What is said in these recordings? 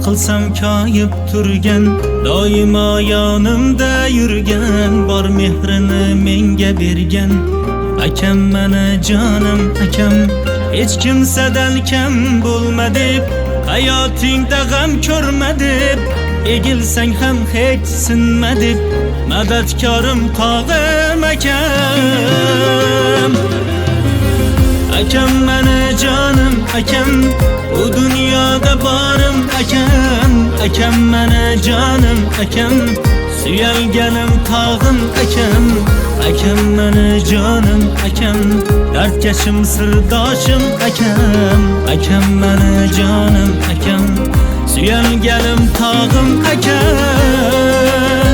qilsam koyib turgan, doimo yonimda yurgan, bor mehrini menga bergan akam meni jonim akam. Hech kimsadan kam bo'lma deb, hayotingda g'am ko'rma deb, egilsang ham hech sinma deb, madadkorim tog'im akam. Akam meni jonim akam, bu dunyoda borim akam. Akam meni jonim akam, suyalganim tog'im akam. Akam meni jonim akam, dardkashim sirdoshim akam. Akam meni jonim akam, suyalganim tog'im akam.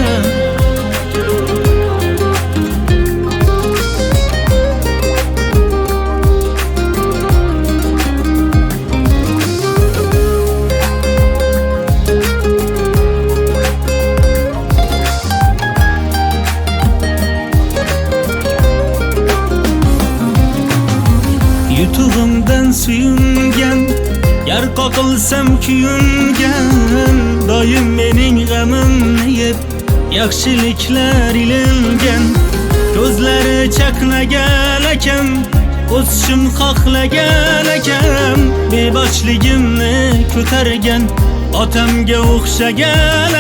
Yutug'imdan suyungan, yar qoqilsam kuyungan, doim mening g'amimni yeb, yaxshiliklar ilingan. Ko'zlari chaqnagan akam, o'sishim xohlagan akam. Beboshligimni ko'targan, otamga o'xshagan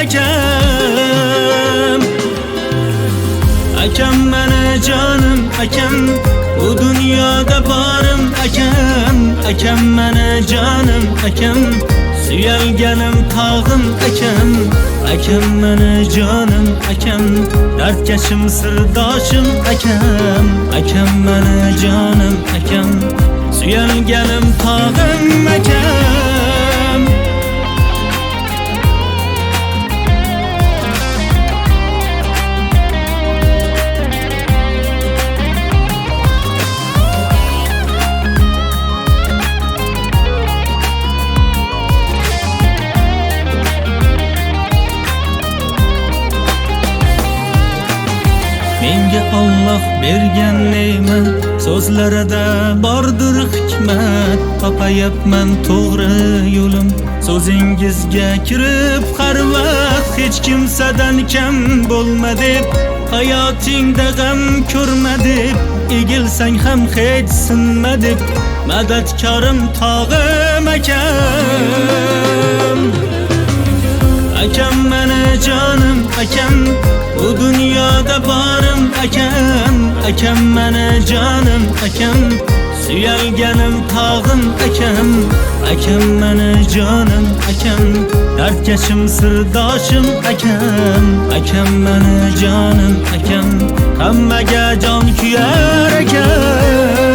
akam. Akam meni jonim akam, bu dunyoda borim akam. Akam meni jonim akam, suyalganim tog'im akam. Akam meni jonim akam, dardkashim sirdoshim akam. Akam meni jonim akam, suyalganim tog'im akam. Menga Alloh bergan ne'mat, so'zlarida bordir hikmat. Topayapman to'g'ri yo'lim, so'zingizga kirib har vaqt. Hech kimsadan kam bo'lma deb, hayotingda g'am ko'rma deb, egilsang ham hech sinma deb, madadkorim tog'im akam. Akam meni jonim akam, bu dunyoda borim akam. Akam meni jonim akam, suyalganim tog'im akam. Akam meni jonim akam, dardkashim sirdoshim akam. Akam meni jonim akam, hammaga jon kuyar akam.